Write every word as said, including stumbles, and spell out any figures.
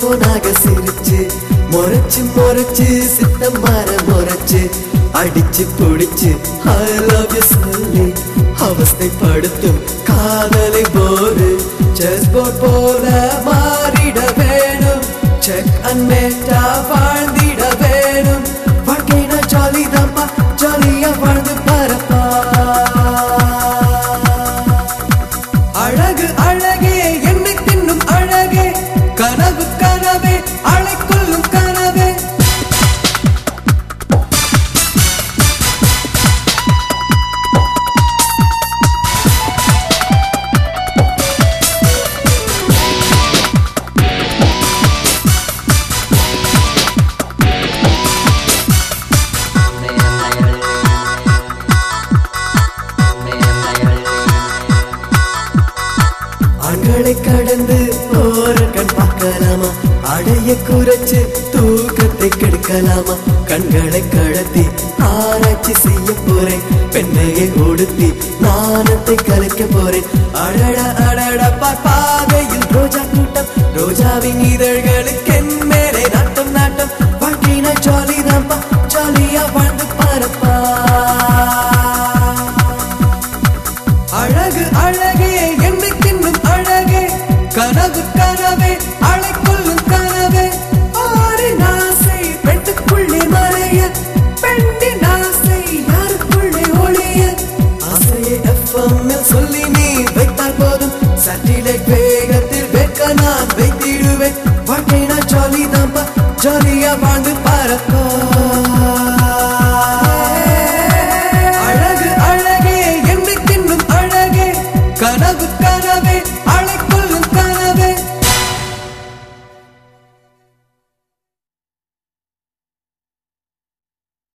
செல்போனாக சிரிச்சு முறைச்சு முறைச்சு சித்தம் மாற முறைச்சு அடிச்சு புடிச்சு I love you சொல்லி அவஸ்தைப்படுத்தும் காதலை போரு செஸ் போர்ட் போல மாறிட வேணும் செக் அன்னேட்டா வாழ்ந்திட வேணும் வாழ்க்கைனா ஜாலி தான்ப்பா ஜாலியா வாழ்ந்து பரப்பா அழகு அழகே என்னை தின்னும் அழகே கனவு கனவே அழைக்கொள்ளும் கனவே ஆண்களை கடந்து போற கண் பார்க்கலாமா அடைய குறைச்சு தூக்கத்தை கெடுக்கலாமா கண்களை கடத்தி ஆராய்ச்சி செய்ய போறேன் பெண்ணையை உடுத்தி நாணத்தை கலைக்க போறேன் அடட அடட பாதையில் ரோஜா கூட்டம் ரோஜாவின் இதழ்களுக்கு என் மேலே நாட்டம் நாட்டம் வாழ்க்கைனா ஜாலி தான்ப்பா ஜாலியா வாழ்ந்து பாரப்பா அழகு அழகே என்னை தின்னும் அழகே கனவு கனவே அழைக்கொள்ளும் கனவே ஆரின் ஆசை பெண்ணுக்குள்ளே மறைய பெண்ணின் ஆசை யாருக்குள்ளே ஒளிய ஆசையை எஃப்எம் சொல்லி நீ வைத்தால் போதும் சேட்டிலைட் வேகத்தில் வேட்க நான் வைத்திடுவேன் வாழ்க்கைனா ஜாலி தான்ப்பா ஜாலியா வாழ்ந்து பாரப்பா கனவு கனவே